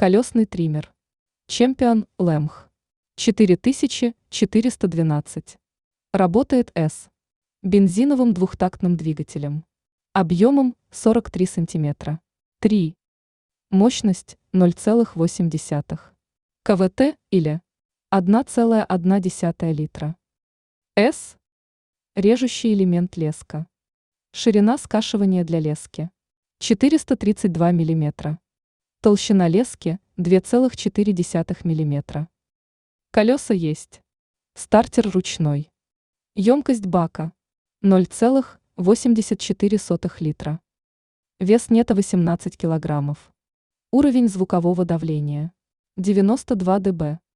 Колесный триммер. Чемпион Лэмх. 4412. Работает с бензиновым двухтактным двигателем. Объемом 43 см. 3. Мощность 0,8. КВТ или 1,1 литра. С. Режущий элемент леска. Ширина скашивания для лески 432 мм. Толщина лески 2,4 мм. Колеса есть. Стартер ручной. Емкость бака 0,84 литра. Вес нета 18 кг. Уровень звукового давления 92 дБ.